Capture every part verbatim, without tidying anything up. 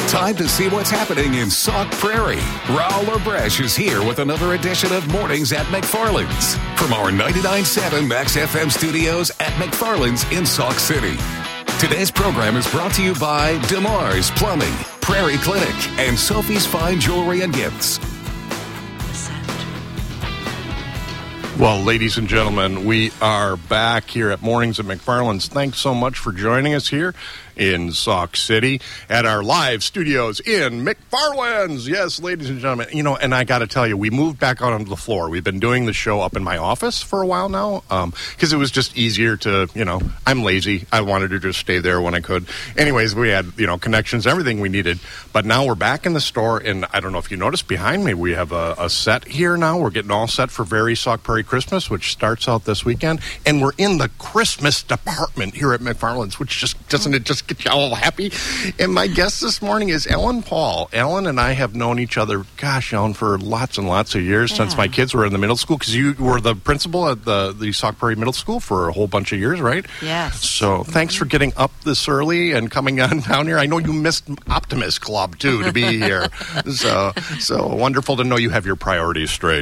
Time to see what's happening in Sauk Prairie. Raul Labresh is here with another edition of Mornings at McFarland's from our ninety-nine point seven Max F M studios at McFarland's in Sauk City. Today's program is brought to you by DeMars Plumbing, Prairie Clinic, and Sophie's Fine Jewelry and Gifts. Well, ladies and gentlemen, we are back here at Mornings at McFarland's. Thanks so much for joining us here in Sauk City at our live studios in McFarland's. Yes, ladies and gentlemen. You know, and I got to tell you, we moved back out onto the floor. We've been doing the show up in my office for a while now because um, it was just easier to, you know, I'm lazy. I wanted to just stay there when I could. Anyways, we had, you know, connections, everything we needed. But now we're back in the store, and I don't know if you noticed behind me, we have a, a set here now. We're getting all set for Very Sauk Prairie Christmas, which starts out this weekend. And we're in the Christmas department here at McFarland's, which just doesn't it just get you all happy? And my guest this morning is Ellen Paul. Ellen and I have known each other, gosh, Ellen, for lots and lots of years, yeah. since my kids were in the middle school, because you were the principal at the, the Sauk Prairie Middle School for a whole bunch of years, right? Yes. So thanks for getting up this early and coming on down here. I know you missed Optimist Club, too, to be here. so so wonderful to know you have your priorities straight.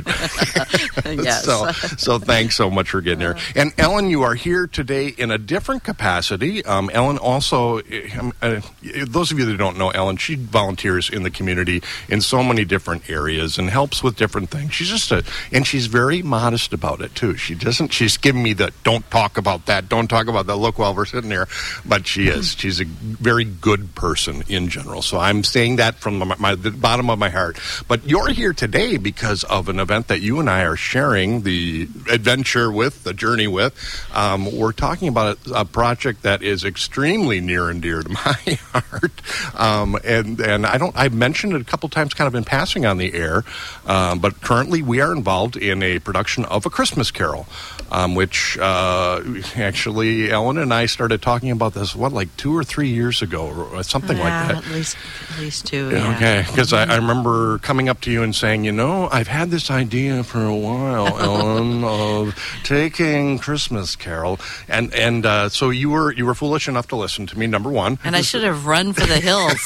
Yes. so, so thanks so much for getting here. And Ellen, you are here today in a different capacity. Um, Ellen also, um, uh, those of you that don't know Ellen, she volunteers in the community in so many different areas and helps with different things. She's just a, and she's very modest about it too. She doesn't, she's giving me the, don't talk about that, don't talk about that look while we're sitting here, but she is. She's a very good person in general. So I'm saying that from my, my, the bottom of my heart. But you're here today because of an event that you and I are sharing, the adventure with, the journey with. Um, we're talking about a, a project that is extremely near and dear to my heart. Um, and, and I don't, I've mentioned it a couple times kind of in passing on the air, um, but currently we are involved in a production of A Christmas Carol, um, which uh, actually Ellen and I started talking about this, what, like two or three years ago or something yeah, like that. At least, at least two, yeah. Okay, because I, I remember coming up to you and saying, you know, I've had this idea for a while, Ellen, of taking Christmas Carol, and and uh, so you were you were foolish enough to listen to me. Number one, and I should have run for the hills.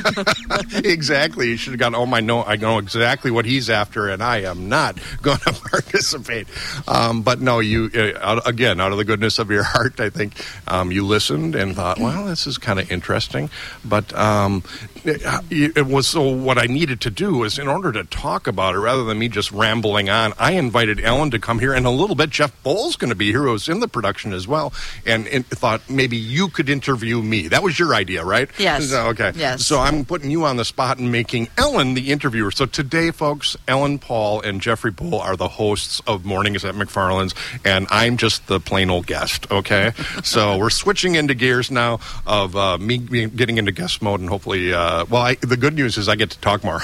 Exactly, you should have gone. Oh my, no, I know exactly what he's after, and I am not going to participate. Um, but no, you uh, out, again, out of the goodness of your heart, I think um, you listened and thought, well, this is kind of interesting. But um, it, it was so. What I needed to do was, in order to talk about it, rather than me just rambling on, I invited Ellen to come here, and a little bit Jeff Bohl's going to be here, who was in the production as well, and, and thought maybe you could interview me. That was your idea, right? Yes. So, okay. Yes. So I'm putting you on the spot and making Ellen the interviewer. So today, folks, Ellen Paul and Jeffrey Bohl are the hosts of Mornings at McFarland's, and I'm just the plain old guest, okay? So we're switching into gears now of uh, me getting into guest mode, and hopefully, uh, well, I, the good news is I get to talk more.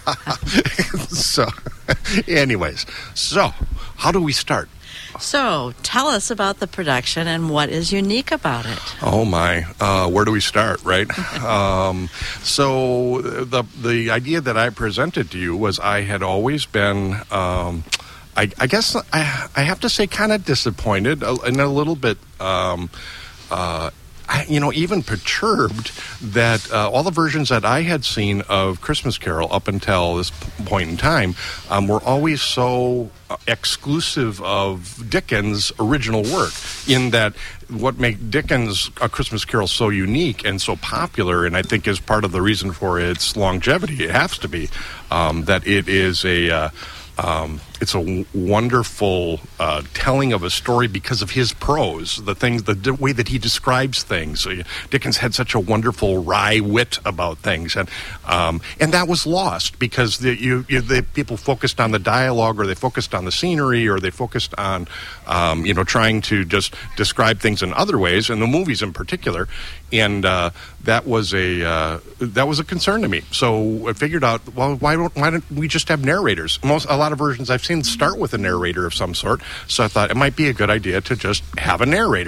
So, anyways, so how do we start? So, tell us about the production and what is unique about it. Oh my, uh, where do we start, right? um, so, the the idea that I presented to you was I had always been, um, I, I guess I, I have to say, kind of disappointed and a little bit, um, uh, I, you know, even perturbed that uh, all the versions that I had seen of Christmas Carol up until this point in time um, were always so uh, exclusive of Dickens' original work, in that what made Dickens' A Christmas Carol so unique and so popular, and I think is part of the reason for its longevity, it has to be, um, that it is a... Uh, Um, it's a w- wonderful uh, telling of a story because of his prose, the things, the d- way that he describes things. So, Dickens had such a wonderful wry wit about things, and um, and that was lost because the, you, you, the people focused on the dialogue, or they focused on the scenery, or they focused on um, you know trying to just describe things in other ways, and the movies in particular, and uh, that was a uh, that was a concern to me. So I figured out, well, why don't why don't we just have narrators? Most a lot of versions I've seen start with a narrator of some sort. So I thought it might be a good idea to just have a narrator.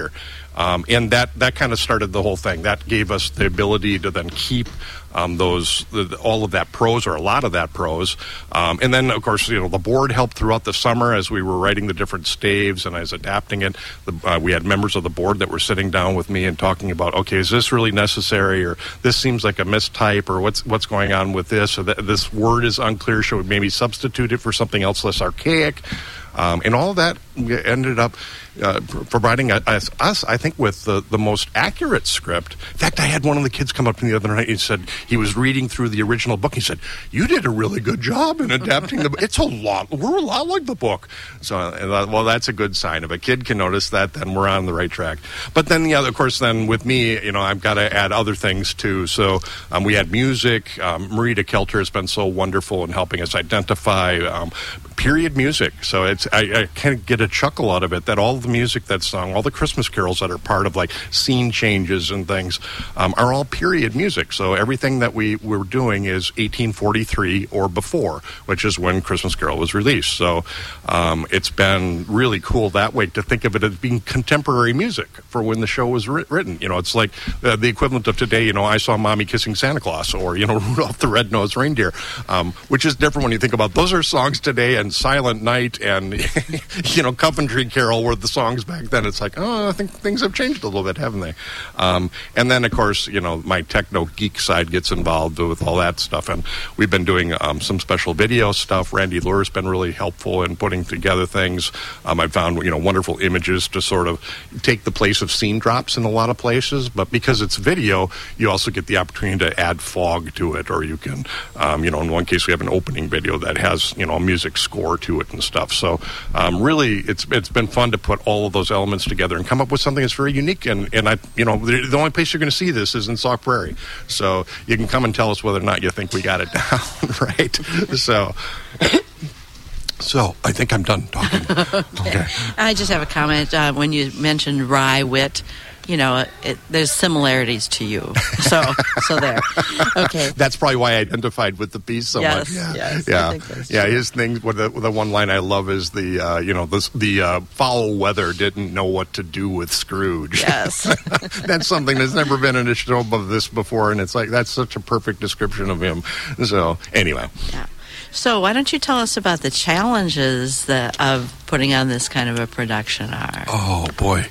Um, and that, that kind of started the whole thing. That gave us the ability to then keep um, those the, all of that prose, or a lot of that prose. Um, and then, of course, you know, the board helped throughout the summer as we were writing the different staves and I was adapting it. The, uh, we had members of the board that were sitting down with me and talking about, okay, is this really necessary, or this seems like a mistype, or what's what's going on with this, or th- this word is unclear, should we maybe substitute it for something else less archaic? Um, and all of that ended up uh, providing us, us, I think, with the, the most accurate script. In fact, I had one of the kids come up to me the other night and said he was reading through the original book. He said, "You did a really good job in adapting the book. It's a lot. We're a lot like the book." So, uh, well, that's a good sign. If a kid can notice that, then we're on the right track. But then, yeah, of course, then with me, you know, I've got to add other things too. So um, we had music. Um, Marita Kelter has been so wonderful in helping us identify um, period music. So it's I, I kind of get a chuckle out of it that all the music that's sung, all the Christmas carols that are part of like scene changes and things, um, are all period music. So everything that we were doing is eighteen forty-three or before, which is when Christmas Carol was released. So um, it's been really cool that way to think of it as being contemporary music for when the show was ri- written. You know, it's like uh, the equivalent of today, you know, I Saw Mommy Kissing Santa Claus, or, you know, Rudolph the Red-Nosed Reindeer, um, which is different when you think about those are songs today, and Silent Night and, you know, Coventry Carol were the songs back then. It's like, oh, I think things have changed a little bit, haven't they? Um, and then, of course, you know, my techno geek side gets involved with all that stuff. And we've been doing um, some special video stuff. Randy Lure's been really helpful in putting together things. Um, I've found, you know, wonderful images to sort of take the place of scene drops in a lot of places. But because it's video, you also get the opportunity to add fog to it. Or you can, um, you know, in one case we have an opening video that has, you know, a music score to it and stuff. So um, really, it's it's been fun to put all of those elements together and come up with something that's very unique. And, and I, you know, the, the only place you're going to see this is in Sauk Prairie. So you can come and tell us whether or not you think we got it down, right? So... So, I think I'm done talking. okay. okay. I just have a comment. Uh, when you mentioned Rye Wit, you know, it, there's similarities to you. So, so there. Okay. That's probably why I identified with the piece so yes, much. Yeah, yes, yeah, I think that's yeah. true. His thing, the, the one line I love is the, uh, you know, the the uh, foul weather didn't know what to do with Scrooge. Yes. That's something that's never been in a show of this before, and it's like that's such a perfect description of him. So, anyway. Yeah. So why don't you tell us about the challenges that of putting on this kind of a production are? Oh, boy.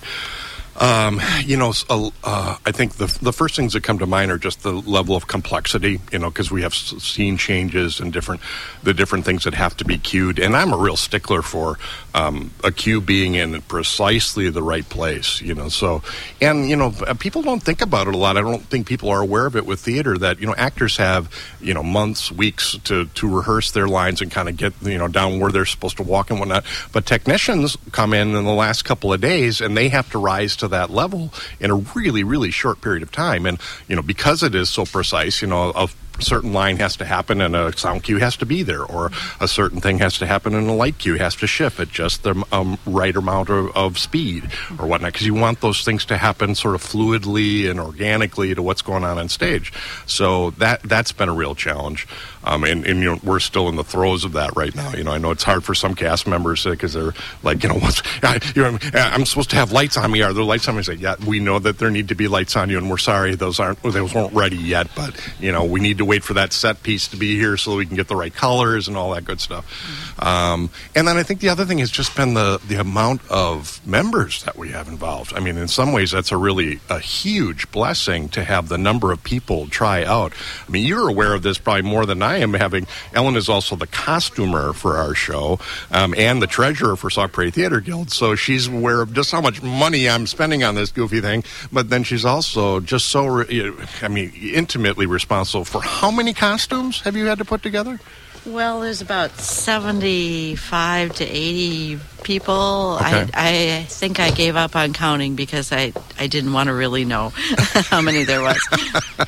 Um, you know, uh, I think the the first things that come to mind are just the level of complexity, you know, because we have scene changes and different the different things that have to be cued. And I'm a real stickler for um, a cue being in precisely the right place, you know. So, and, you know, people don't think about it a lot. I don't think people are aware of it with theater that, you know, actors have, you know, months, weeks to, to rehearse their lines and kind of get, you know, down where they're supposed to walk and whatnot. But technicians come in in the last couple of days and they have to rise to that level in a really, really short period of time. And, you know, because it is so precise, you know, a certain line has to happen and a sound cue has to be there, or a certain thing has to happen and a light cue has to shift at just the um, right amount of, of speed or whatnot, because you want those things to happen sort of fluidly and organically to what's going on on stage. So that, that's been a real challenge. Um, and, and, you know, we're still in the throes of that right now. You know, I know it's hard for some cast members because they're like, you know, what's, I, you know, I'm supposed to have lights on me. Are there lights on me? I say, yeah, we know that there need to be lights on you, and we're sorry those aren't, those weren't ready yet. But, you know, we need to wait for that set piece to be here so we can get the right colors and all that good stuff. Mm-hmm. Um, and then I think the other thing has just been the, the amount of members that we have involved. I mean, in some ways, that's a really a huge blessing to have the number of people try out. I mean, you're aware of this probably more than I am, having Ellen is also the costumer for our show um, and the treasurer for Sauk Prairie Theater Guild, so she's aware of just how much money I'm spending on this goofy thing. But then she's also just so, I mean, intimately responsible for how many costumes have you had to put together? Well, there's about seventy-five to eighty people. Okay. I, I think I gave up on counting because I, I didn't want to really know how many there was.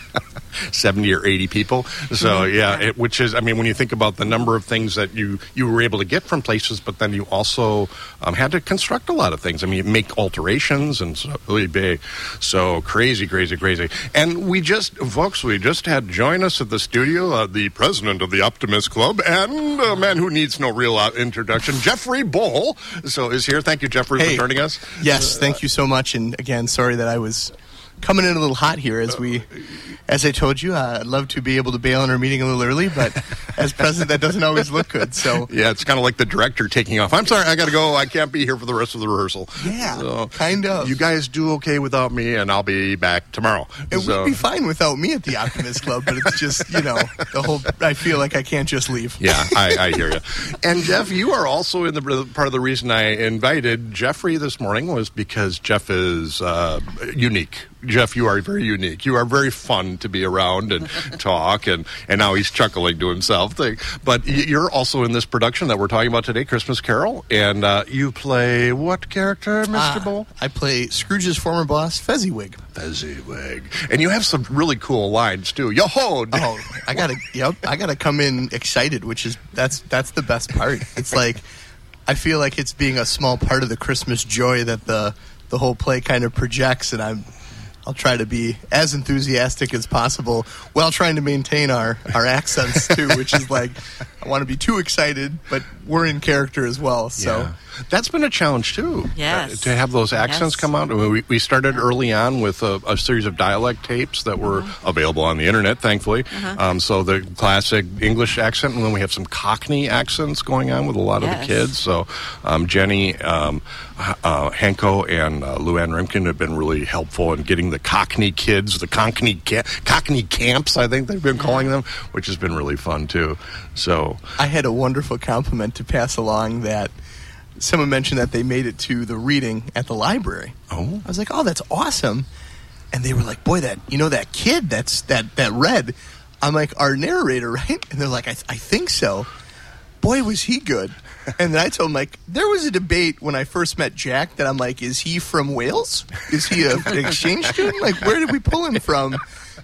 seventy or eighty people. So, yeah, it, which is, I mean, when you think about the number of things that you, you were able to get from places, but then you also um, had to construct a lot of things. I mean, make alterations and so, really big. So crazy, crazy, crazy. And we just, folks, we just had join us at the studio uh, the president of the Optimist Club and a man who needs no real uh, introduction, Jeffrey Bull. So is here. Thank you, Jeffrey, hey, for joining us. Yes, thank you so much. And again, sorry that I was coming in a little hot here. As we, as I told you, uh, I'd love to be able to bail on our meeting a little early, but as president, that doesn't always look good. So yeah, it's kind of like the director taking off. I'm sorry, I got to go. I can't be here for the rest of the rehearsal. Yeah, so, kind of. You guys do okay without me, and I'll be back tomorrow. It so. would be fine without me at the Optimist Club, but it's just, you know, the whole. I feel like I can't just leave. Yeah, I, I hear you. And Jeff, you are also in the part of the reason I invited Jeffrey this morning was because Jeff is uh, unique. Jeff, you are very unique. You are very fun to be around and talk, and, and now he's chuckling to himself. But you're also in this production that we're talking about today, Christmas Carol, and uh, you play what character, Mister Uh, Bull? I play Scrooge's former boss, Fezziwig. Fezziwig. And you have some really cool lines, too. Yo-ho! Oh, I gotta, yep, I gotta come in excited, which is, that's, that's the best part. It's like, I feel like it's being a small part of the Christmas joy that the, the whole play kind of projects, and I'm, I'll try to be as enthusiastic as possible while trying to maintain our, our accents, too, which is like, I want to be too excited, but we're in character as well. So yeah. That's been a challenge, too. Yes. Uh, to have those accents yes. come out. I mean, we, we started early on with a, a series of dialect tapes that were mm-hmm. available on the internet, thankfully. Uh-huh. Um, so the classic English accent, and then we have some Cockney accents going on with a lot yes. of the kids. So um, Jenny, um, uh, Hanko, and uh, Luann Rimkin have been really helpful in getting the Cockney kids, the Cockney, ca- Cockney camps, I think they've been yeah. calling them, which has been really fun, too. So I had a wonderful compliment to pass along that someone mentioned that they made it to the reading at the library. Oh. I was like, oh, that's awesome. And they were like, boy, that, you know, that kid that's that, that read. I'm like, our narrator, right? And they're like, I, I think so. Boy, was he good. And then I told him, like, there was a debate when I first met Jack that I'm like, is he from Wales? Is he a, an exchange student? Like, where did we pull him from?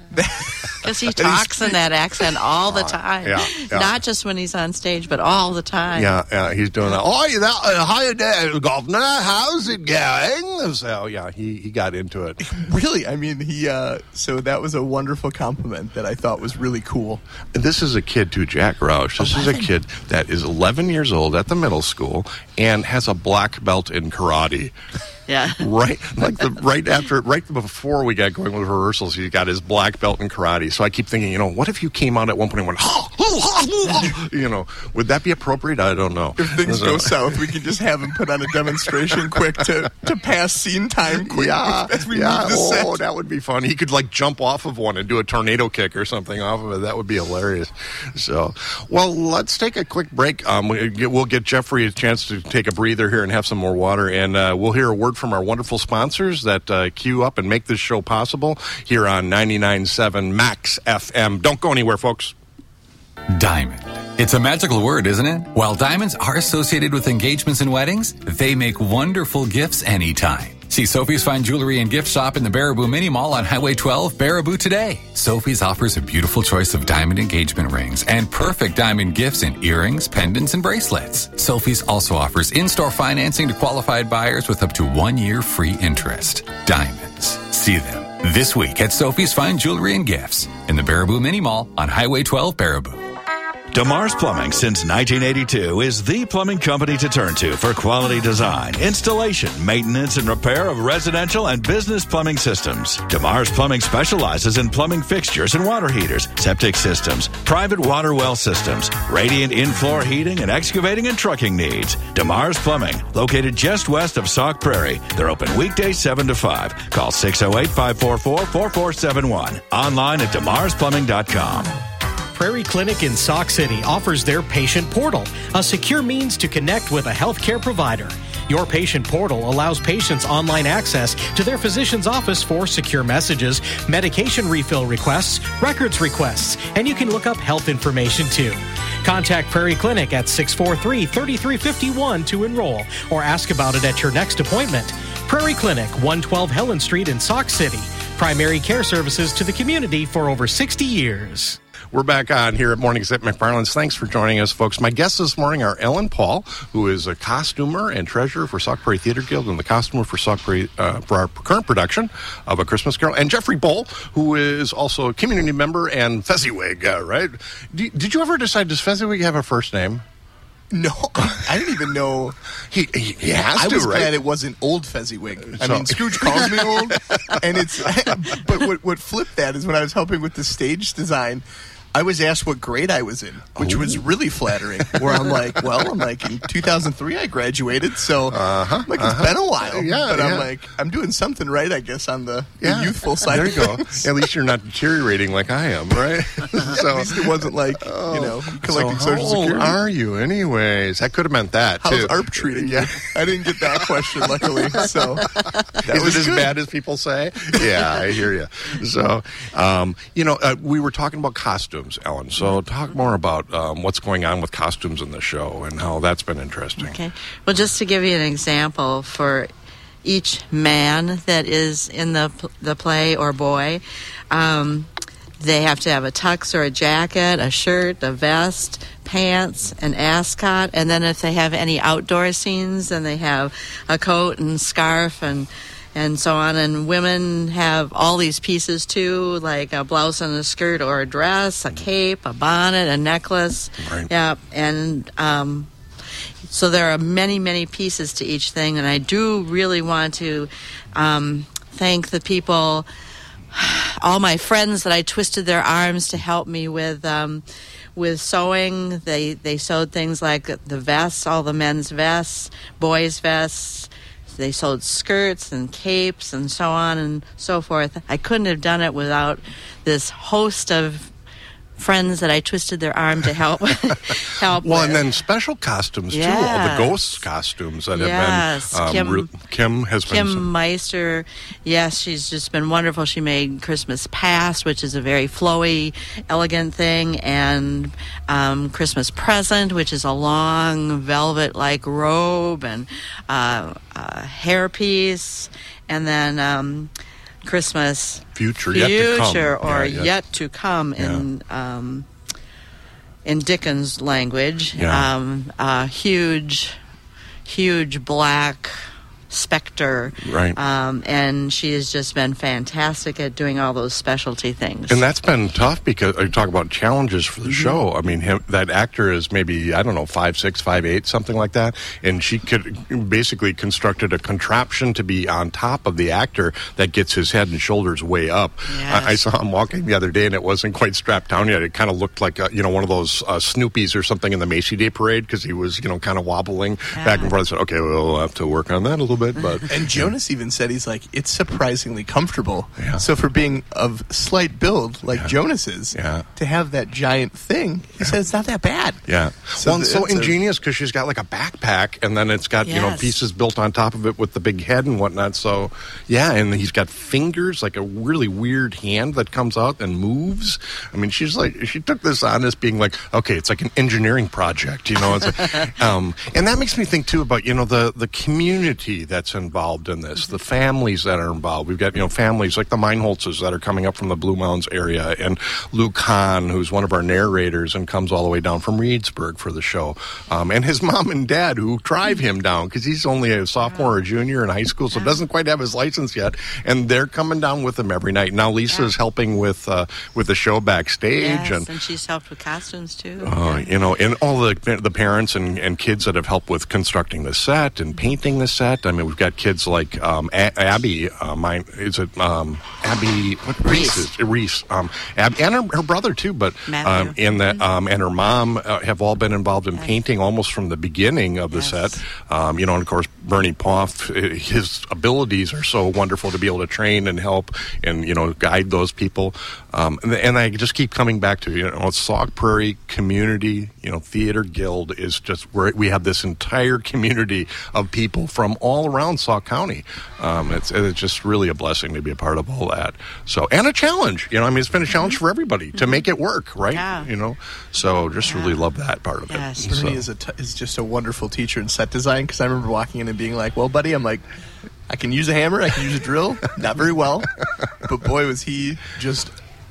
Because he talks in that accent all the time. Yeah, yeah. Not just when he's on stage, but all the time. Yeah, yeah, he's doing that. Oh, that, uh, hi there, Governor. How's it going? So, yeah, he, he got into it. Really? I mean, he, uh, so that was a wonderful compliment that I thought was really cool. And this is a kid, too, Jack Roush. This eleven is a kid that is eleven years old at the middle school and has a black belt in karate. Yeah. Right, like the right after, right before we got going with rehearsals, he got his black belt in karate. So I keep thinking, you know, what if you came out at one point and went, ha, ha, ha, ha, you know, would that be appropriate? I don't know. If things so. go south, we can just have him put on a demonstration quick to, to pass scene time quick. Yeah, as we yeah. move the Oh, set. that would be fun. He could like jump off of one and do a tornado kick or something off of it. That would be hilarious. So, well, let's take a quick break. Um, we get, we'll get Jeffrey a chance to take a breather here and have some more water, and uh, we'll hear a word from our wonderful sponsors that uh, queue up and make this show possible here on ninety-nine point seven Max F M. Don't go anywhere, folks. Diamond. It's a magical word, isn't it? While diamonds are associated with engagements and weddings, they make wonderful gifts anytime. See Sophie's Fine Jewelry and Gift Shop in the Baraboo Mini Mall on Highway twelve, Baraboo today. Sophie's offers a beautiful choice of diamond engagement rings and perfect diamond gifts in earrings, pendants, and bracelets. Sophie's also offers in-store financing to qualified buyers with up to one year free interest. Diamonds. See them this week at Sophie's Fine Jewelry and Gifts in the Baraboo Mini Mall on Highway twelve, Baraboo. DeMars Plumbing since nineteen eighty-two is the plumbing company to turn to for quality design, installation, maintenance, and repair of residential and business plumbing systems. DeMars Plumbing specializes in plumbing fixtures and water heaters, septic systems, private water well systems, radiant in-floor heating, and excavating and trucking needs. DeMars Plumbing, located just west of Sauk Prairie. They're open weekdays seven to five. Call six oh eight, five four four, four four seven one. Online at demars plumbing dot com. Prairie Clinic in Sauk City offers their Patient Portal, a secure means to connect with a healthcare provider. Your Patient Portal allows patients online access to their physician's office for secure messages, medication refill requests, records requests, and you can look up health information too. Contact Prairie Clinic at six four three, three three five one to enroll or ask about it at your next appointment. Prairie Clinic, one twelve Helen Street in Sauk City. primary care services to the community for over sixty years. We're back on here at Mornings at McFarland's. Thanks for joining us, folks. My guests this morning are Ellen Paul, who is a costumer and treasurer for Sauk Prairie Theater Guild and the costumer for Sauk Prairie, uh, for our current production of A Christmas Carol, and Jeffrey Bull, who is also a community member and Fezziwig, uh, right? D- did you ever decide, does Fezziwig have a first name? No, I didn't even know. He, he, he has I to, was right? glad it wasn't old Fezziwig. I So- mean, Scrooge calls me old, and it's. But what, what flipped that is when I was helping with the stage design, I was asked what grade I was in, which Oh. was really flattering. Where I'm like, well, I'm like in two thousand three I graduated, so Uh-huh, like it's uh-huh. been a while. Yeah, but yeah. I'm like, I'm doing something right, I guess, on the, the Yeah. youthful side. There of you go. things. At least you're not deteriorating like I am, right? so, At least it wasn't like you know collecting so how Social old Security. are you, anyways? That could have meant that How's too. A R P treating you? Yeah. I didn't get that question, luckily. So that Is was it as good. bad as people say? Yeah, I hear you. So, um, you know, uh, we were talking about costumes, Ellen. So, talk more about um, what's going on with costumes in the show and how that's been interesting. Okay. Well, just to give you an example, for each man that is in the the play or boy, um, they have to have a tux or a jacket, a shirt, a vest, pants, an ascot, and then if they have any outdoor scenes, then they have a coat and scarf and and so on. And women have all these pieces too, like a blouse and a skirt or a dress, a cape, a bonnet, a necklace. Right. Yeah, and um, so there are many, many pieces to each thing. And I do really want to um, thank the people, all my friends that I twisted their arms to help me with um, with sewing. They they sewed things like the vests, all the men's vests, boys' vests. They sewed skirts and capes and so on and so forth. I couldn't have done it without this host of friends that I twisted their arm to help help Well, with. and then special costumes too. All the Yes. ghost costumes that Yes, have been. Kim- re- Kim has been. Kim some- Meister, yes, she's just been wonderful. She made Christmas Past, which is a very flowy, elegant thing, and um, Christmas Present, which is a long velvet-like robe and uh, a hairpiece, and then um, Christmas Future, yet to come. Future or Yeah, yeah. Yet to Come in um, in Dickens language. Yeah. Um, a huge, huge black specter. Right. Um, and she has just been fantastic at doing all those specialty things. And that's been tough because I talk about challenges for the Mm-hmm. show. I mean, him, that actor is maybe, I don't know, five six, five eight, something like that. And she could basically constructed a contraption to be on top of the actor that gets his head and shoulders way up. Yes. I, I saw him walking the other day, and it wasn't quite strapped down yet. It kind of looked like a, you know one of those uh, Snoopies or something in the Macy Day Parade because he was you know kind of wobbling Yeah. back and forth. I said, okay, well, we'll have to work on that a little bit, but. And Jonas even said he's like, it's surprisingly comfortable. Yeah. So for being of slight build like Yeah. Jonas is, Yeah. to have that giant thing, he said it's not that bad. Yeah. So well, it's so it's a- ingenious because she's got like a backpack and then it's got, you know, Yes. pieces built on top of it with the big head and whatnot. So, yeah, and he's got fingers, like a really weird hand that comes out and moves. I mean, she's like, she took this on as being like, okay, it's like an engineering project, you know. It's like, um, and that makes me think, too, about, you know, the, the community that's involved in this, the families that are involved. We've got, you know, families like the Meinholzes that are coming up from the Blue Mounds area and Luke Hahn, who's one of our narrators and comes all the way down from Reedsburg for the show. Um, and his mom and dad who drive him down because he's only a sophomore or junior in high school, so doesn't quite have his license yet. And they're coming down with him every night. Now Lisa's Yeah. helping with uh, with the show backstage. Yes, and and she's helped with costumes too. uh, you know, and all the the parents and, and kids that have helped with constructing the set and painting the set. I mean, we've got kids like um, A- Abby. Uh, mine is it um, Abby? What Reese. Is it? Reese. Um, Ab- and her, her brother too. But Matthew. um, and that um, and her mom uh, have all been involved in painting almost from the beginning of the Yes. set. Um, you know, and of course Bernie Poff, uh, his abilities are so wonderful to be able to train and help and you know guide those people. Um, and, and I just keep coming back to you know Sauk Prairie Community, you know, Theater Guild is just where we have this entire community of people from all around Sauk County. Um, it's it's just really a blessing to be a part of all that. So and a challenge, you know. I mean, it's been a challenge for everybody to make it work, right? Yeah. You know, so just really love that part of Yes. it. So- Bernie is a t- is just a wonderful teacher in set design because I remember walking in and being like, "Well, buddy," I'm like, I can use a hammer, I can use a drill, not very well, but boy, was he just...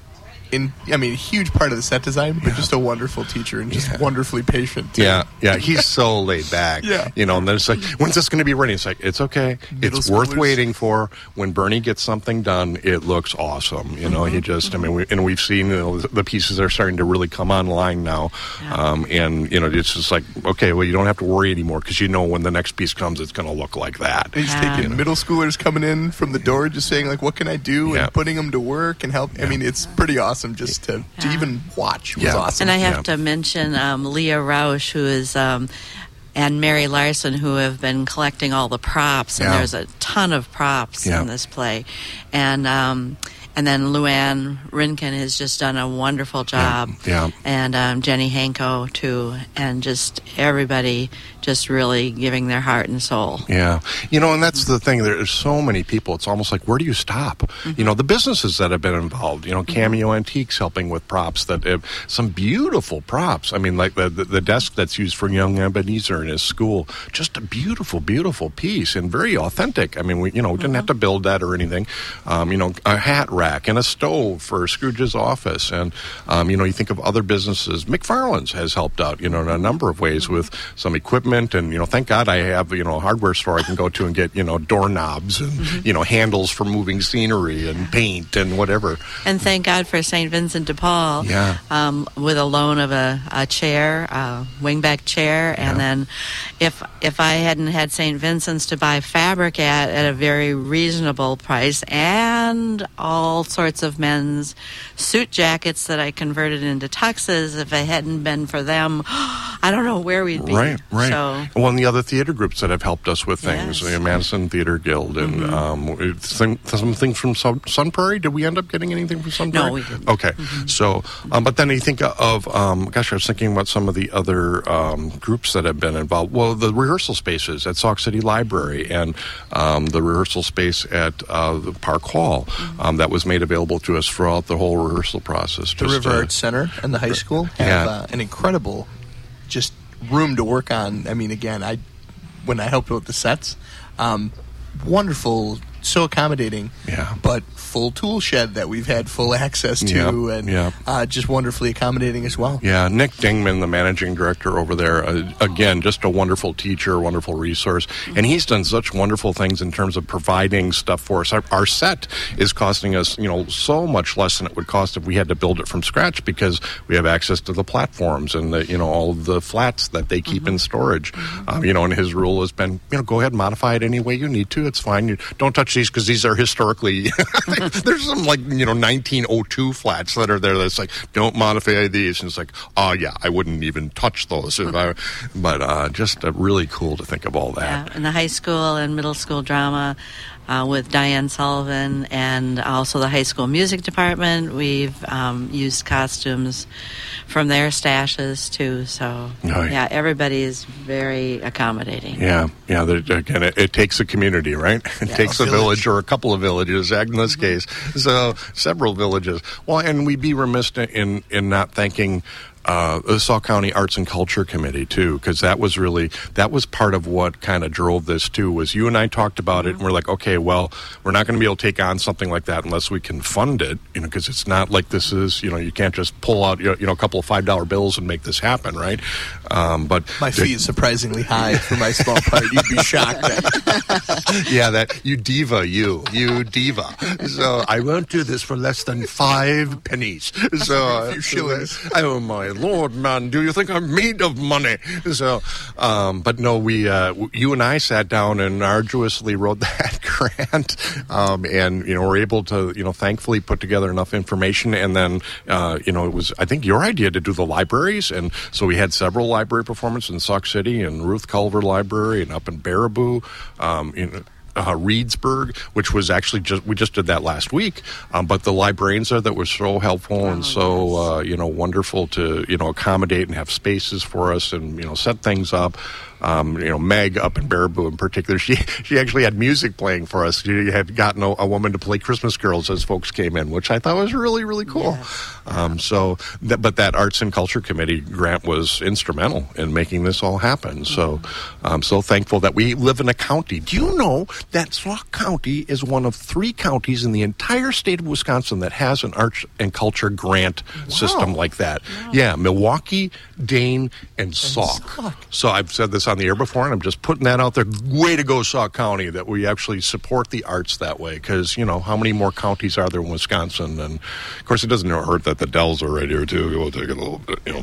In, I mean, a huge part of the set design, but yeah. just a wonderful teacher and just yeah. wonderfully patient. Too. Yeah, yeah, he's so laid back. Yeah. You know, and then it's like, when's this going to be ready? It's like, it's okay. Middle it's schoolers. Worth waiting for. When Bernie gets something done, it looks awesome. You know, mm-hmm. he just, mm-hmm. I mean, we, and we've seen, you know, the pieces are starting to really come online now. Yeah. Um, and, you know, it's just like, okay, well, you don't have to worry anymore because you know when the next piece comes, it's going to look like that. And he's yeah. taking you know? middle schoolers coming in from the door just saying, like, what can I do? Yeah. And putting them to work and help. Yeah. I mean, it's pretty awesome just to... to even watch was yeah. awesome. And I have yeah. to mention um, Leah Rausch, who is, um, and Mary Larson, who have been collecting all the props. And yeah. there's a ton of props yeah. in this play. And um, and then Luann Rinkin has just done a wonderful job. Yeah. yeah. And um, Jenny Hanko, too. And just everybody just really giving their heart and soul. Yeah. You know, and that's the thing. There's so many people. It's almost like, where do you stop? Mm-hmm. You know, the businesses that have been involved, you know, Cameo mm-hmm. Antiques helping with props, that have some beautiful props. I mean, like the, the, the desk that's used for young Ebenezer in his school, just a beautiful, beautiful piece and very authentic. I mean, we, you know, we didn't mm-hmm. have to build that or anything. Um, you know, a hat rack and a stove for Scrooge's office. And, um, you know, you think of other businesses. McFarland's has helped out, you know, in a number of ways mm-hmm. with some equipment. And, you know, thank God I have, you know, a hardware store I can go to and get, you know, doorknobs and, mm-hmm. you know, handles for moving scenery and paint and whatever. And thank God for Saint Vincent de Paul. Yeah. Um, with a loan of a, a chair, a wingback chair. And yeah. then if if I hadn't had Saint Vincent's to buy fabric at, at a very reasonable price and all sorts of men's suit jackets that I converted into tuxes, if it hadn't been for them, I don't know where we'd be. Right, right. So, well, and the other theater groups that have helped us with things, yes. the Madison Theater Guild, and mm-hmm. um, some, some things from Sun, Sun Prairie. Did we end up getting anything from Sun Prairie? No, we didn't. Okay, mm-hmm. so, um, but then you think of, um, gosh, I was thinking about some of the other um, groups that have been involved. Well, the rehearsal spaces at Sauk City Library and um, the rehearsal space at uh, the Park Hall mm-hmm. um, that was made available to us throughout the whole rehearsal process. The River uh, Arts Center and the high school have yeah. uh, an incredible just room to work on. I mean, again, I when I helped with the sets, um, wonderful, so accommodating, yeah. but full tool shed that we've had full access to, yep, and yep. Uh, just wonderfully accommodating as well. Yeah, Nick Dingman, the managing director over there, uh, again, just a wonderful teacher, wonderful resource, mm-hmm. and he's done such wonderful things in terms of providing stuff for us. Our, our set is costing us, you know, so much less than it would cost if we had to build it from scratch because we have access to the platforms and the, you know, all of the flats that they keep mm-hmm. in storage. Mm-hmm. Um, you know, and his rule has been, you know, go ahead and modify it any way you need to. It's fine. You don't touch these because these are historically there's some like you know nineteen oh two flats that are there that's like don't modify these, and it's like oh yeah I wouldn't even touch those if I, but uh, just uh, really cool to think of all that. Yeah, and the high school and middle school drama uh, with Diane Sullivan, and also the high school music department. We've um, used costumes from their stashes too. So oh, yeah. yeah, everybody is very accommodating. Yeah, yeah. Again, it, it takes a community, right? It yes. takes a village. village or a couple of villages. In this mm-hmm. case, so several villages. Well, and we'd be remiss in in not thanking uh, the Sauk County Arts and Culture Committee too, because that was really that was part of what kind of drove this too. Was you and I talked about mm-hmm. it, and we're like, okay, well, we're not going to be able to take on something like that unless we can fund it, you know, because it's not like this is, you know, you can't just pull out you know a couple of five dollar bills and make this happen, right? Um, but my fee is surprisingly high for my small part. You'd be shocked. At. Yeah, that you diva, you you diva. So I won't do this for less than five pennies. So a few shillings. Oh my Lord, man! Do you think I'm made of money? So, um, but no, we uh, you and I sat down and arduously wrote that grant, um, and you know we're able to you know thankfully put together enough information, and then uh, you know it was I think your idea to do the libraries, and so we had several library performances in Sauk City and Ruth Culver Library and up in Baraboo. Um, you know, Uh, Reedsburg, which was actually just we just did that last week, um, but the librarians there that were so helpful oh, and so yes. uh, you know wonderful to you know accommodate and have spaces for us and you know set things up. Um, you know, Meg up in Baraboo in particular, she she actually had music playing for us. She had gotten a, a woman to play Christmas carols as folks came in, which I thought was really, really cool. Yes. Um, so, that, but that Arts and Culture Committee grant was instrumental in making this all happen. So, I'm so thankful that we live in a county. Do you know that Sauk County is one of three counties in the entire state of Wisconsin that has an arts and culture grant wow. system like that. Wow. Yeah, Milwaukee, Dane, and, and Sauk. Sauk. So I've said this on the air before, and I'm just putting that out there. Way to go, Sauk County, that we actually support the arts that way. Because, you know, how many more counties are there in Wisconsin? And, of course, it doesn't hurt that the Dells are right here, too. We'll take it a little bit, you know.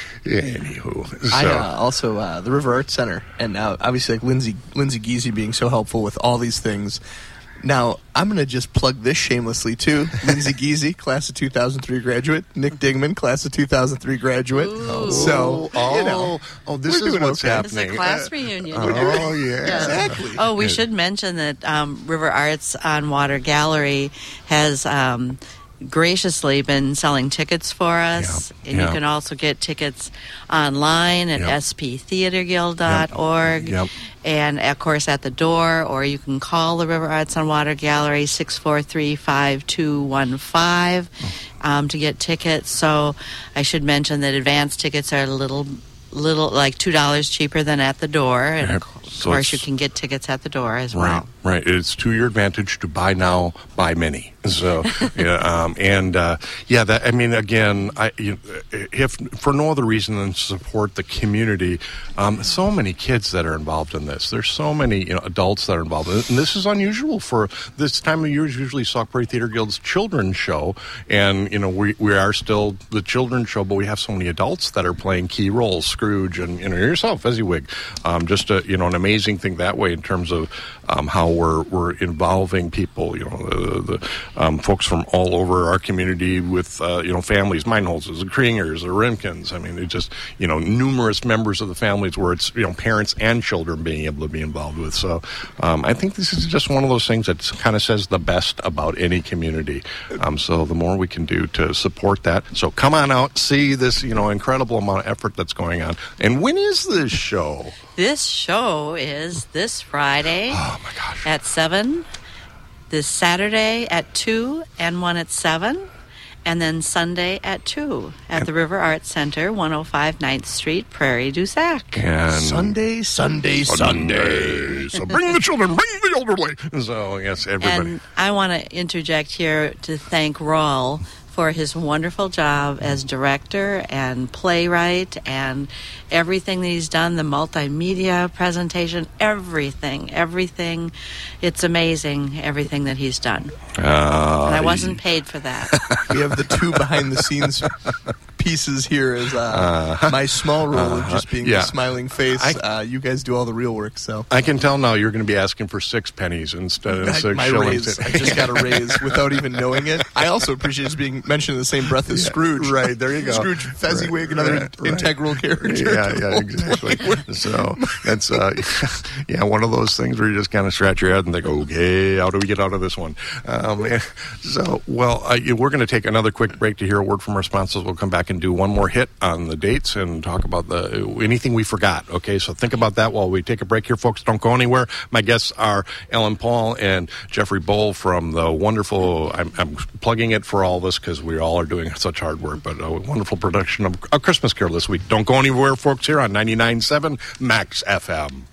Anywho, so. I uh, also uh, the River Arts Center, and now obviously like Lindsay Lindsay Giese being so helpful with all these things. Now I'm going to just plug this shamelessly too. Lindsay Giese, class of two thousand three graduate. Nick Dingman, class of two thousand three graduate. Ooh. So oh, you know, oh, this is what's okay. happening. It's a class reunion. Oh yeah, yeah. exactly. Oh, we should mention that um, River Arts on Water Gallery has. Um, graciously been selling tickets for us, yep, and yep. you can also get tickets online at yep. s p theater guild dot org yep. and of course at the door, or you can call the River Arts on Water Gallery six four three, five two one five um, to get tickets. So I should mention that advance tickets are a little little like two dollars cheaper than at the door, and yep. of so course you can get tickets at the door as right, well. Right, it's to your advantage to buy now, buy many. So, yeah, um, and uh, yeah, that I mean, again, I, you, if for no other reason than to support the community, um, so many kids that are involved in this. There's so many you know, adults that are involved in it, and this is unusual for this time of year. Is usually Sauk Prairie Theater Guild's children's show, and you know we we are still the children's show, but we have so many adults that are playing key roles. Scrooge and you know yourself, Fezziwig, um, just a, you know an amazing thing that way in terms of um, how we're we're involving people. You know the. the Um, folks from all over our community with, uh, you know, families, Meinholzes, the Kringers, the Rimkins. I mean, it's just, you know, numerous members of the families where it's, you know, parents and children being able to be involved with. So um, I think this is just one of those things that kind of says the best about any community. Um, so the more we can do to support that. So come on out, see this, you know, incredible amount of effort that's going on. And when is this show? This show is this Friday oh, my gosh. at seven. This Saturday at two and one at seven, and then Sunday at two at and the River Arts Center, one oh five ninth Street, Prairie du Sac. And Sunday, Sunday, Sunday. So bring the children, bring the elderly. So, yes, everybody. And I want to interject here to thank Raul for his wonderful job as director and playwright and everything that he's done, the multimedia presentation, everything, everything. It's amazing, everything that he's done. Uh, and I wasn't paid for that. We have the two behind-the-scenes pieces here as uh, uh, my small role uh, of just being yeah. the smiling face. I, uh, you guys do all the real work. So I can tell now you're going to be asking for six pennies instead of I, six my shillings. Raise, I just got a raise without even knowing it. I also appreciate just being mentioned in the same breath as yeah, Scrooge. Right, there you go. Scrooge, Fezziwig, right, another right, right. integral character. Yeah, yeah, exactly. So that's uh, yeah, one of those things where you just kind of scratch your head and think, okay, how do we get out of this one? Um, so, well, uh, we're going to take another quick break to hear a word from our sponsors. We'll come back and do one more hit on the dates and talk about the anything we forgot. Okay, so think about that while we take a break here, folks. Don't go anywhere. My guests are Ellen Paul and Jeffrey Bowl from the wonderful, I'm, I'm plugging it for all this because we all are doing such hard work, but a wonderful production of A Christmas Carol this week. Don't go anywhere, folks, here on ninety-nine point seven Max F M.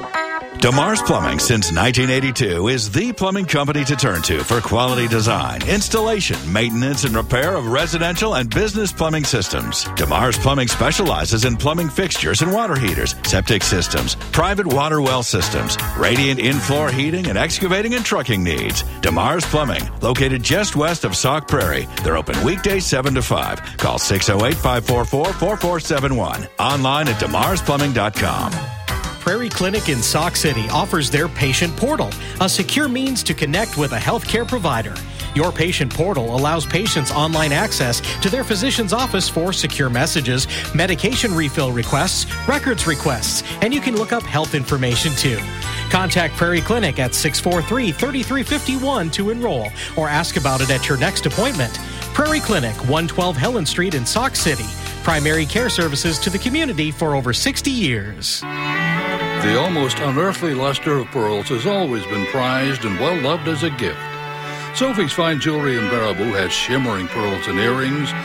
DeMars Plumbing since nineteen eighty-two is the plumbing company to turn to for quality design, installation, maintenance, and repair of residential and business plumbing systems. DeMars Plumbing specializes in plumbing fixtures and water heaters, septic systems, private water well systems, radiant in-floor heating, and excavating and trucking needs. DeMars Plumbing, located just west of Sauk Prairie. They're open weekdays seven to five. Call six oh eight, five four four, four four seven one. Online at demars plumbing dot com. Prairie Clinic in Sauk City offers their patient portal, a secure means to connect with a healthcare provider. Your patient portal allows patients online access to their physician's office for secure messages, medication refill requests, records requests, and you can look up health information too. Contact Prairie Clinic at six four three, three three five one to enroll or ask about it at your next appointment. Prairie Clinic, one twelve Helen Street in Sauk City. Primary care services to the community for over sixty years. The almost unearthly luster of pearls has always been prized and well-loved as a gift. Sophie's Fine Jewelry in Baraboo has shimmering pearls and earrings,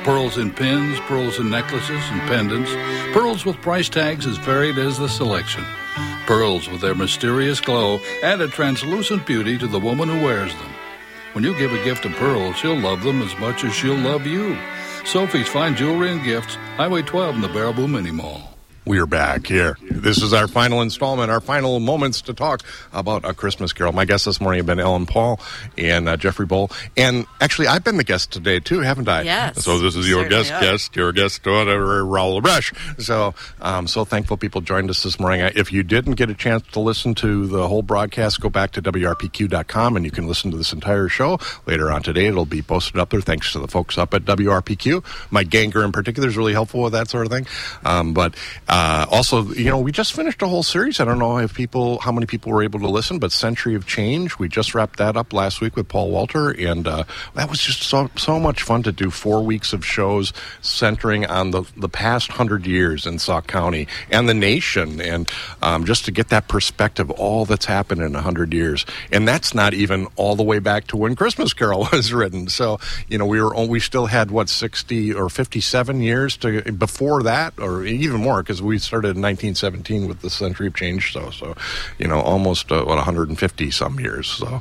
Pearls in pins, pearls in necklaces and pendants, pearls with price tags as varied as the selection. Pearls with their mysterious glow add a translucent beauty to the woman who wears them. When you give a gift of pearls, she'll love them as much as she'll love you. Sophie's Fine Jewelry and Gifts, Highway twelve in the Baraboo Mini Mall. We are back here. This is our final installment, our final moments to talk about A Christmas Carol. My guests this morning have been Ellen Paul and uh, Jeffrey Bull. And actually, I've been the guest today, too, haven't I? Yes. So this is your Certainly guest, are. guest, your guest, whatever, Raul LaBreche. So I'm so thankful people joined us this morning. If you didn't get a chance to listen to the whole broadcast, go back to W R P Q dot com and you can listen to this entire show. Later on today, it'll be posted up there, thanks to the folks up at W R P Q. Mike Ganger in particular is really helpful with that sort of thing. Um, but uh, also, you know, we just finished a whole series. I don't know if people, how many people were able to listen, but Century of Change. We just wrapped that up last week with Paul Walter, and uh, that was just so so much fun to do. Four weeks of shows centering on the the past hundred years in Sauk County and the nation, and um, just to get that perspective, all that's happened in a hundred years, and that's not even all the way back to when Christmas Carol was written. So, you know, we were we still had what sixty or fifty-seven years to before that, or even more, because we started in nineteen seventeen with the Century of Change. So, so you know, almost uh, what one hundred fifty some years. So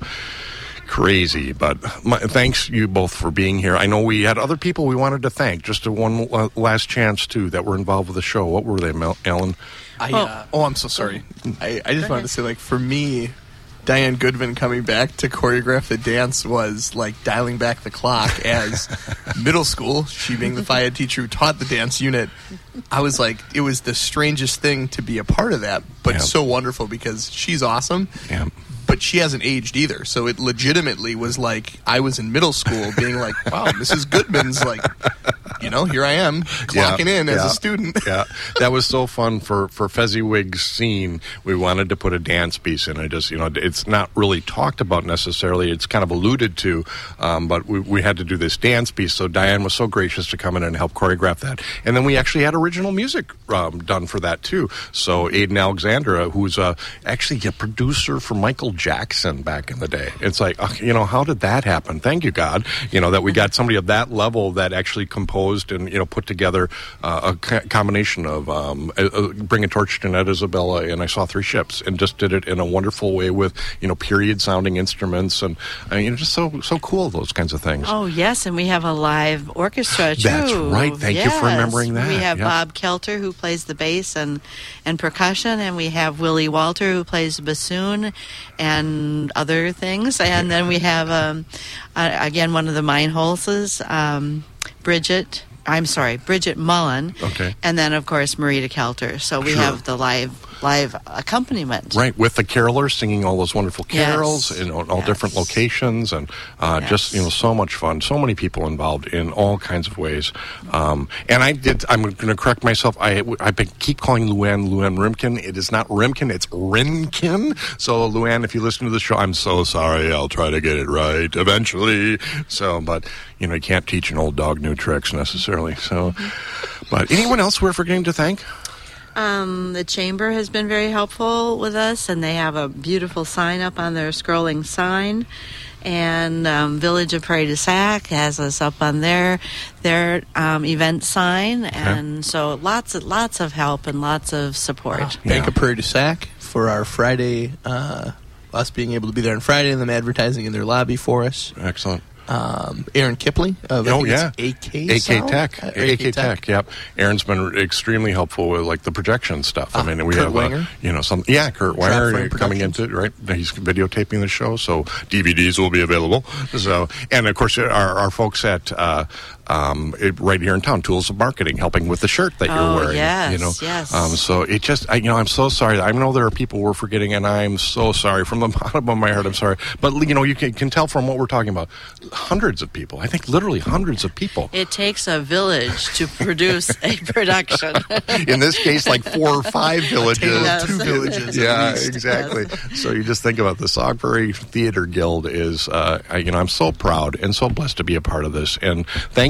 crazy. But my, thanks you both for being here. I know we had other people we wanted to thank. Just a one uh, last chance too that were involved with the show. What were they, Mel- Ellen? I, uh, oh, I'm so sorry. I, I just wanted to say, like, for me, Diane Goodman coming back to choreograph the dance was like dialing back the clock. As middle school, she being the Phi Ed teacher who taught the dance unit, I was like, it was the strangest thing to be a part of that, but Yeah. so wonderful because she's awesome. Yeah. But she hasn't aged either, so it legitimately was like I was in middle school being like, wow, Missus Goodman's like, you know, here I am clocking Yeah, in as yeah, a student. Yeah, that was so fun for, for Fezziwig's scene. We wanted to put a dance piece in. I just, you know, it's not really talked about necessarily. It's kind of alluded to, um, but we, we had to do this dance piece. So Diane was so gracious to come in and help choreograph that. And then we actually had original music um, done for that too. So Aiden Alexandra, who's uh, actually a producer for Michael Jackson back in the day. It's like, uh, you know, how did that happen? Thank you, God, you know, that we got somebody of that level that actually composed and, you know, put together uh, a co- combination of um, uh, uh, Bring a Torch to Ned Isabella and I Saw Three Ships, and just did it in a wonderful way with, you know, period sounding instruments, and uh, you know, just so so cool, those kinds of things. Oh, yes, and we have a live orchestra, too. That's right. Thank you for Yes. remembering that. We have Yep. Bob Kelter, who plays the bass and, and percussion, and we have Willie Walter, who plays the bassoon and other things. And then we have, um, uh, again, one of the Meinholzes, um, Bridget... I'm sorry, Bridget Mullen. Okay. And then, of course, Marita Kelter. So we Sure. have the live live accompaniment. Right, with the carolers singing all those wonderful carols Yes. in all, all Yes. different locations, and uh, Yes. just, you know, so much fun. So many people involved in all kinds of ways. Um, and I did. I'm going to correct myself. I I been, keep calling Luann Luann Rimkin. It is not Rimkin. It's Rinkin. So Luann, if you listen to the show, I'm so sorry. I'll try to get it right eventually. So, but you know, you can't teach an old dog new tricks necessarily. So, but anyone else we're forgetting to thank? Um, the Chamber has been very helpful with us, and they have a beautiful sign up on their scrolling sign. And um, Village of Prairie du Sac has us up on their their um, event sign, and so lots of lots of help and lots of support. Wow. Bank of Prairie du Sac for our Friday, uh, us being able to be there on Friday, and them advertising in their lobby for us. Excellent. Um, Aaron Kipling of Oh yeah, A K A K Sound? Tech, Uh, A K Tech. Yep, Aaron's been extremely helpful with like the projection stuff. I Ah, mean, we Kurt have Wanger? uh, you know some yeah, Kurt Drop Wanger Frame coming Productions. into it, right. He's videotaping the show, so D V Ds will be available. So, and of course, our, our folks at uh, um, it, right here in town, Tools of Marketing, helping with the shirt that you're Oh, wearing. yes, you know, yes. Um, so it just, I, you know, I'm so sorry. I know there are people we're forgetting, and I'm so sorry from the bottom of my heart. I'm sorry, but you know, you can, can tell from what we're talking about, hundreds of people. I think literally hundreds of people. It takes a village to produce a production. In this case, like four or five villages. Tale of Yes. two villages. at Yeah, least. exactly. So you just think about the Sauk Prairie Theater Guild is, uh, I, you know, I'm so proud and so blessed to be a part of this. And thank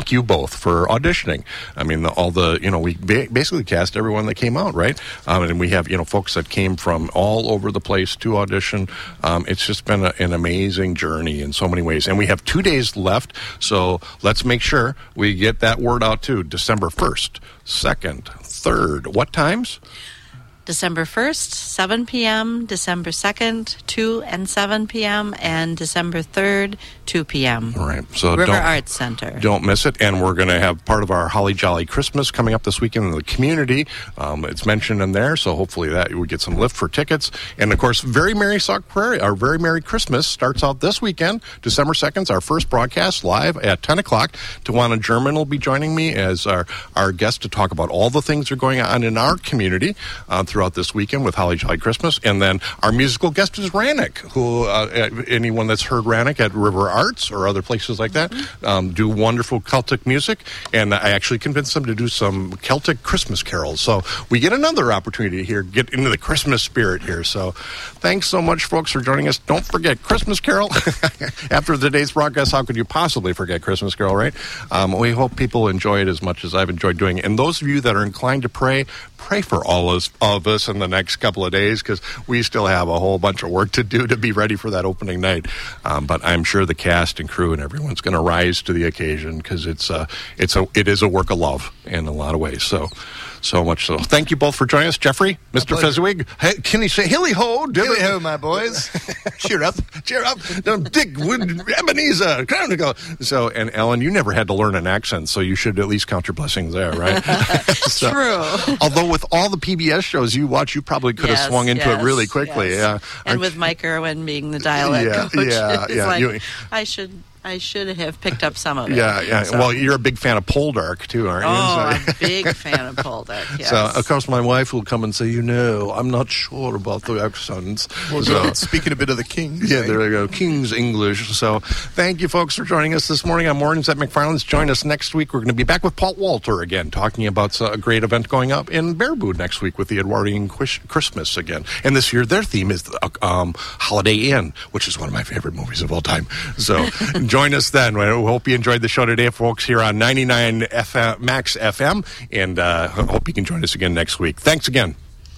thank you both for auditioning. I mean, the, all the, you know, we ba- basically cast everyone that came out, right? Um, and we have, you know, folks that came from all over the place to audition. Um, it's just been a, an amazing journey in so many ways. And we have two days left, so let's make sure we get that word out too. December first, second, third. What times? December first, seven p.m., December second, two and seven p.m., and December third, two p.m. All right. So River don't, Arts Center. Don't miss it. And we're going to have part of our Holly Jolly Christmas coming up this weekend in the community. Um, it's mentioned in there, so hopefully that we get some lift for tickets. And, of course, Very Merry Sauk Prairie, our Very Merry Christmas starts out this weekend. December second is our first broadcast live at ten o'clock. Tawana German will be joining me as our, our guest to talk about all the things that are going on in our community uh, throughout this weekend with Holly Jolly Christmas. And then our musical guest is Rannick, who uh, anyone that's heard Rannick at River Arts or other places like that um, do wonderful Celtic music. And I actually convinced them to do some Celtic Christmas carols. So we get another opportunity here, get into the Christmas spirit here. So thanks so much, folks, for joining us. Don't forget Christmas Carol. After today's broadcast, how could you possibly forget Christmas Carol, right? Um, we hope people enjoy it as much as I've enjoyed doing it. And those of you that are inclined to pray, pray for all of us, of us in the next couple of days, because we still have a whole bunch of work to do to be ready for that opening night. Um, but I'm sure the cast and crew and everyone's going to rise to the occasion, because it's a, it's a, it is a work of love in a lot of ways. So, so much so. Thank you both for joining us, Jeffrey, Mister Fezziwig. Hey, can you say hilly ho? Hilly ho, my boys. Cheer up, cheer up. Dick Ebenezer. So, and Ellen, you never had to learn an accent, so you should at least count your blessings there, right? So, true. Although with all the P B S shows you watch, you probably could yes, have swung into yes, it really quickly. Yes. Yeah, and Aren't with Mike Irwin being the dialect yeah, coach, yeah, it's yeah. like You, I should. I should have picked up some of it. Yeah, yeah. So. Well, you're a big fan of Poldark, too, aren't you? Oh, I'm a big fan of Poldark, yes. So, of course, my wife will come and say, you know, I'm not sure about the accents. Well, so, speaking a bit of the Kings. Yeah, right? there we go. King's English. So thank you, folks, for joining us this morning on Mornings at McFarland's. Join us next week. We're going to be back with Paul Walter again, talking about a great event going up in Baraboo next week with the Edwardian Christmas again. And this year, their theme is the, um, Holiday Inn, which is one of my favorite movies of all time. So join us then. We hope you enjoyed the show today, folks, here on ninety-nine F M, Max F M, and uh, hope you can join us again next week. Thanks again.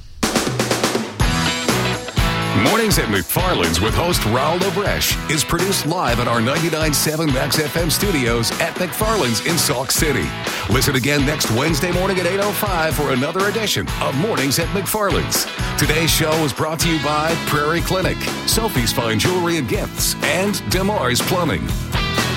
Mornings at McFarland's with host Raul Obrecht is produced live at our ninety-nine point seven Max F M studios at McFarland's in Sauk City. Listen again next Wednesday morning at eight oh five for another edition of Mornings at McFarland's. Today's show was brought to you by Prairie Clinic, Sophie's Fine Jewelry and Gifts, and DeMars Plumbing.